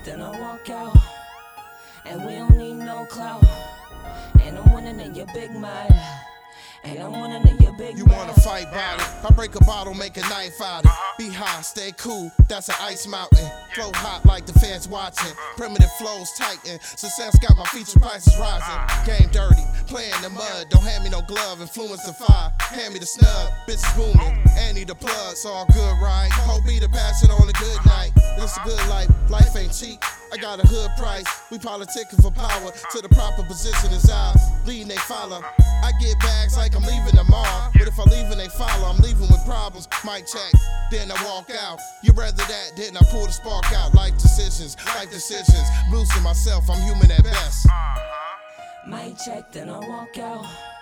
then I walk out. And we don't need no clout. And I'm winning in your big mind. And I'm winning in your big mind. You wanna fight about it? I break a bottle, make a knife out it. Be high, stay cool, that's an ice mountain. Flow hot like the fans watching. Primitive flows tighten. Success got my feature prices rising. Game dirty, play in the mud. Don't hand me no glove, influence the fire. Hand me the snub, bitches booming. Annie the plug, it's all good, right? Hope be the passion on a good night. It's a good life, life ain't cheap. I got a hood price, we politicking for power. To the proper position is ours, leading they follow. I get bags like I'm leaving tomorrow, but if I leave and they follow, I'm leaving with problems. Mic check, then I walk out. You rather that, then I pull the spark out. Life decisions, losing myself, I'm human at best. Mic check, then I walk out.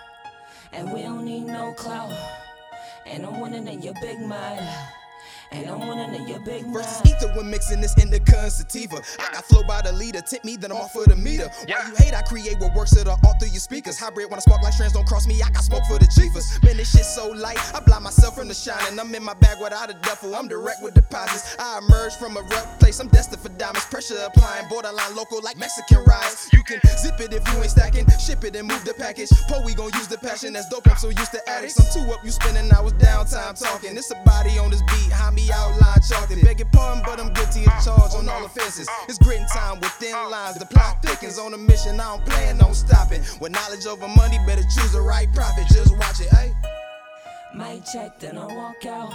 And we don't need no clout. And I'm winning in your big mind. And I'm winning in your big mind. Versus ether when mixing this indica and sativa. I got flow by the leader, tip me, then I'm off for the meter. While you hate, I create what works, it'll all through your speakers. Hybrid when I spark like strands, don't cross me, I got smoke for the chiefers. Man, this shit so light, I blind myself from the shining. I'm in my bag without a duffel, I'm direct with deposits. I emerge from a rough place, I'm destined for diamonds. Pressure applying, borderline local like Mexican rice. You can zip it if you ain't stacking, ship it and move the package. Po, we gon' use the passion, that's dope, I'm so used to addicts. I'm too up, you spinning, I was downtime talking. It's a body on this beat, me outline chalked. Beg your pardon, but I'm guilty of charge on all offenses. It's gritting time within lines. The plot thickens on a mission. I don't plan on stopping. With knowledge over money, better choose the right profit. Just watch it, ayy. Mic check, then I walk out.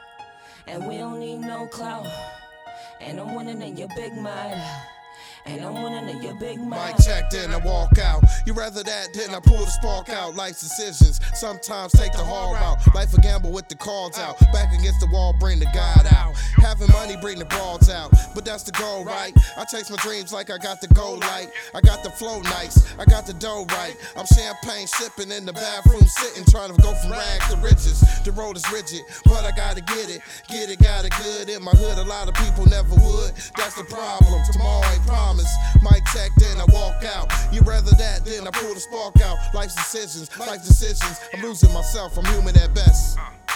And we don't need no clout. And I'm winning in your big mind. And I'm winning in your big mind. Mic check, then I walk out. You rather that, then I pull the spark out. Life's decisions, sometimes take the hard route. Life a gamble with the cards out. Back against the wall, bring the God out. Having money, bring the broads out. But that's the goal, right? I chase my dreams like I got the gold light. I got the flow nice, I got the dough right. I'm champagne sipping in the bathroom sitting, trying to go from rags to riches. The road is rigid, but I gotta get it, got it good. In my hood, a lot of people never would. That's the problem, tomorrow ain't promised. Mic check, then I walk out. You rather that, then I pull the spark out. Life's decisions, I'm losing myself, I'm human at best.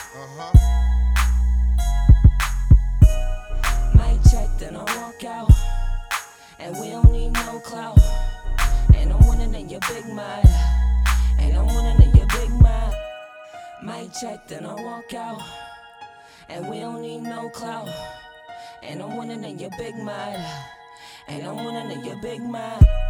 Mic check, then I walk out. And we don't need no clout. And I'm winning in your big mind. And I'm winning in your big mind. Mic check, then I walk out. And we don't need no clout. And I'm winning in your big mind. And I'm winning in your big mind.